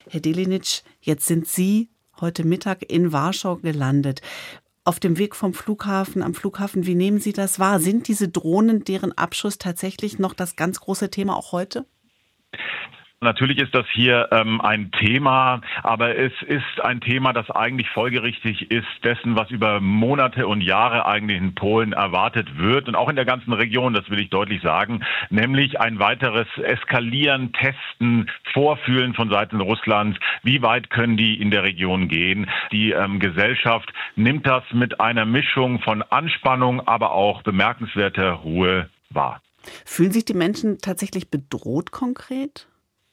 Herr Delignitsch, jetzt sind Sie heute Mittag in Warschau gelandet. Auf dem Weg vom Flughafen, am Flughafen, wie nehmen Sie das wahr? Sind diese Drohnen, deren Abschuss tatsächlich noch das ganz große Thema auch heute? Natürlich ist das hier ein Thema, aber es ist ein Thema, das eigentlich folgerichtig ist dessen, was über Monate und Jahre eigentlich in Polen erwartet wird und auch in der ganzen Region, das will ich deutlich sagen, nämlich ein weiteres Eskalieren, Testen, Vorfühlen von Seiten Russlands. Wie weit können die in der Region gehen? Die Gesellschaft nimmt das mit einer Mischung von Anspannung, aber auch bemerkenswerter Ruhe wahr. Fühlen sich die Menschen tatsächlich bedroht konkret?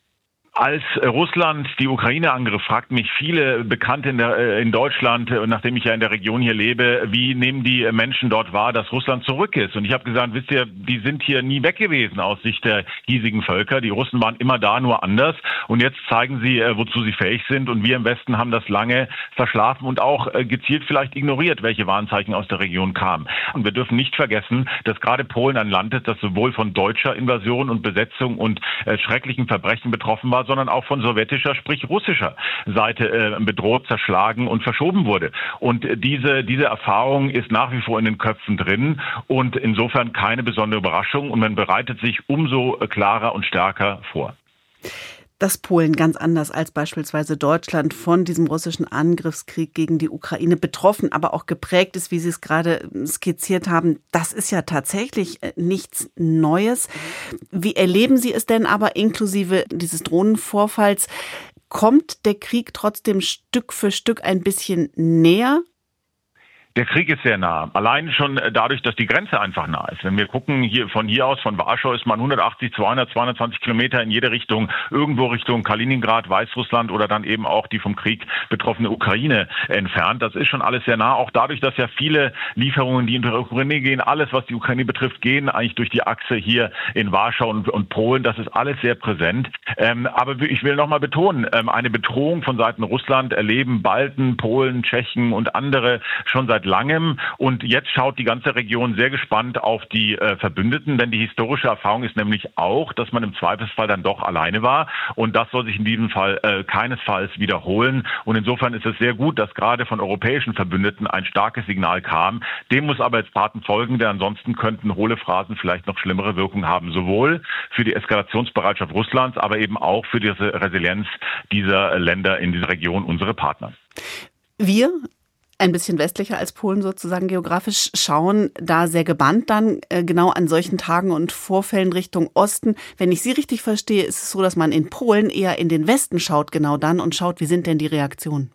Als Russland die Ukraine angriff, fragten mich viele Bekannte in Deutschland, nachdem ich ja in der Region hier lebe, wie nehmen die Menschen dort wahr, dass Russland zurück ist? Und ich habe gesagt, wisst ihr, die sind hier nie weg gewesen aus Sicht der hiesigen Völker. Die Russen waren immer da, nur anders. Und jetzt zeigen sie, wozu sie fähig sind. Und wir im Westen haben das lange verschlafen und auch gezielt vielleicht ignoriert, welche Warnzeichen aus der Region kamen. Und wir dürfen nicht vergessen, dass gerade Polen ein Land ist, das sowohl von deutscher Invasion und Besetzung und schrecklichen Verbrechen betroffen war, sondern auch von sowjetischer, sprich russischer Seite bedroht, zerschlagen und verschoben wurde. Und diese Erfahrung ist nach wie vor in den Köpfen drin und insofern keine besondere Überraschung und man bereitet sich umso klarer und stärker vor. Dass Polen ganz anders als beispielsweise Deutschland von diesem russischen Angriffskrieg gegen die Ukraine betroffen, aber auch geprägt ist, wie Sie es gerade skizziert haben, das ist ja tatsächlich nichts Neues. Wie erleben Sie es denn aber inklusive dieses Drohnenvorfalls? Kommt der Krieg trotzdem Stück für Stück ein bisschen näher? Der Krieg ist sehr nah. Allein schon dadurch, dass die Grenze einfach nah ist. Wenn wir gucken, von hier aus, von Warschau ist man 180, 200, 220 Kilometer in jede Richtung, irgendwo Richtung Kaliningrad, Weißrussland oder dann eben auch die vom Krieg betroffene Ukraine entfernt. Das ist schon alles sehr nah. Auch dadurch, dass ja viele Lieferungen, die in die Ukraine gehen, alles, was die Ukraine betrifft, gehen eigentlich durch die Achse hier in Warschau und Polen. Das ist alles sehr präsent. Aber ich will nochmal betonen, eine Bedrohung von Seiten Russland erleben Balten, Polen, Tschechen und andere schon seit langem. Und jetzt schaut die ganze Region sehr gespannt auf die Verbündeten, denn die historische Erfahrung ist nämlich auch, dass man im Zweifelsfall dann doch alleine war. Und das soll sich in diesem Fall keinesfalls wiederholen. Und insofern ist es sehr gut, dass gerade von europäischen Verbündeten ein starkes Signal kam. Dem muss aber jetzt Taten folgen, denn ansonsten könnten hohle Phrasen vielleicht noch schlimmere Wirkung haben. Sowohl für die Eskalationsbereitschaft Russlands, aber eben auch für die Resilienz dieser Länder in dieser Region, unsere Partner. Wir ein bisschen westlicher als Polen sozusagen geografisch, schauen da sehr gebannt dann genau an solchen Tagen und Vorfällen Richtung Osten. Wenn ich Sie richtig verstehe, ist es so, dass man in Polen eher in den Westen schaut genau dann und schaut, wie sind denn die Reaktionen?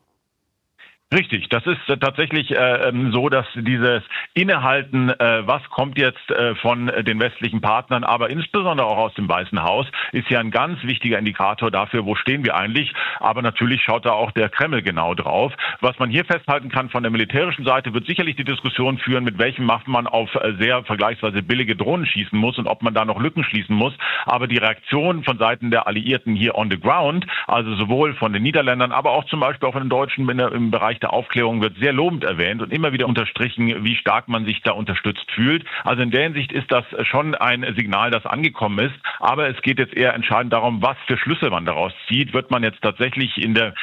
Richtig, das ist tatsächlich so, dass dieses Innehalten, was kommt jetzt von den westlichen Partnern, aber insbesondere auch aus dem Weißen Haus, ist ja ein ganz wichtiger Indikator dafür, wo stehen wir eigentlich. Aber natürlich schaut da auch der Kreml genau drauf. Was man hier festhalten kann von der militärischen Seite, wird sicherlich die Diskussion führen, mit welchem Macht man auf sehr vergleichsweise billige Drohnen schießen muss und ob man da noch Lücken schließen muss. Aber die Reaktion von Seiten der Alliierten hier on the ground, also sowohl von den Niederländern, aber auch zum Beispiel auch von den Deutschen im Bereich der Aufklärung wird sehr lobend erwähnt und immer wieder unterstrichen, wie stark man sich da unterstützt fühlt. Also in der Hinsicht ist das schon ein Signal, das angekommen ist. Aber es geht jetzt eher entscheidend darum, was für Schlüsse man daraus zieht. Wird man jetzt tatsächlich in der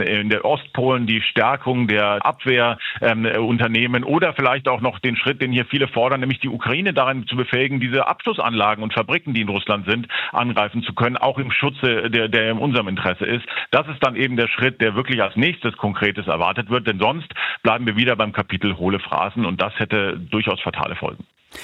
Ostpolen die Stärkung der Abwehr unternehmen oder vielleicht auch noch den Schritt, den hier viele fordern, nämlich die Ukraine darin zu befähigen, diese Abschlussanlagen und Fabriken, die in Russland sind, angreifen zu können, auch im Schutze, der in unserem Interesse ist. Das ist dann eben der Schritt, der wirklich als nächstes Konkretes erwartet wird, denn sonst bleiben wir wieder beim Kapitel hohle Phrasen und das hätte durchaus fatale Folgen.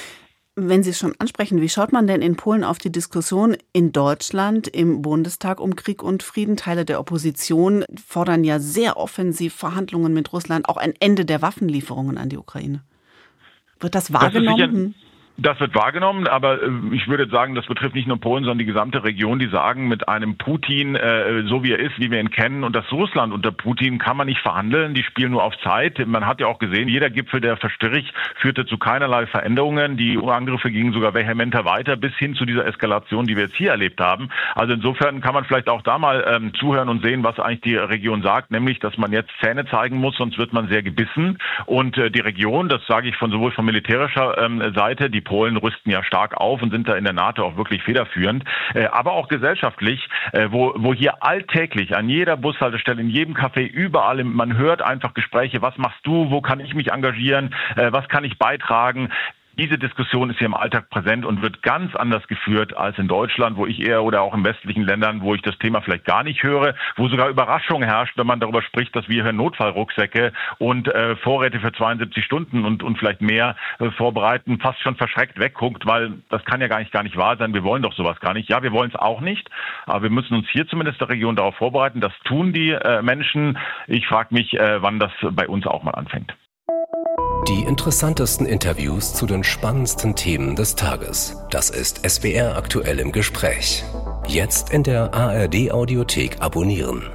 Wenn Sie es schon ansprechen, wie schaut man denn in Polen auf die Diskussion in Deutschland im Bundestag um Krieg und Frieden? Teile der Opposition fordern ja sehr offensiv Verhandlungen mit Russland, auch ein Ende der Waffenlieferungen an die Ukraine. Wird das wahrgenommen? Das wird wahrgenommen, aber ich würde sagen, das betrifft nicht nur Polen, sondern die gesamte Region, die sagen, mit einem Putin, so wie er ist, wie wir ihn kennen, und das Russland unter Putin kann man nicht verhandeln, die spielen nur auf Zeit. Man hat ja auch gesehen, jeder Gipfel, der verstrich, führte zu keinerlei Veränderungen. Die Angriffe gingen sogar vehementer weiter, bis hin zu dieser Eskalation, die wir jetzt hier erlebt haben. Also insofern kann man vielleicht auch da mal zuhören und sehen, was eigentlich die Region sagt, nämlich, dass man jetzt Zähne zeigen muss, sonst wird man sehr gebissen. Und die Region, das sage ich sowohl von militärischer Seite, die Polen rüsten ja stark auf und sind da in der NATO auch wirklich federführend. Aber auch gesellschaftlich, wo hier alltäglich an jeder Bushaltestelle, in jedem Café, überall, man hört einfach Gespräche, was machst du, wo kann ich mich engagieren, was kann ich beitragen. Diese Diskussion ist hier im Alltag präsent und wird ganz anders geführt als in Deutschland, wo ich eher oder auch in westlichen Ländern, wo ich das Thema vielleicht gar nicht höre, wo sogar Überraschung herrscht, wenn man darüber spricht, dass wir hier Notfallrucksäcke und Vorräte für 72 Stunden und vielleicht mehr vorbereiten, fast schon verschreckt wegguckt, weil das kann ja gar nicht wahr sein. Wir wollen doch sowas gar nicht. Ja, wir wollen es auch nicht, aber wir müssen uns hier zumindest in der Region darauf vorbereiten. Das tun die Menschen. Ich frage mich, wann das bei uns auch mal anfängt. Die interessantesten Interviews zu den spannendsten Themen des Tages. Das ist SWR aktuell im Gespräch. Jetzt in der ARD Audiothek abonnieren.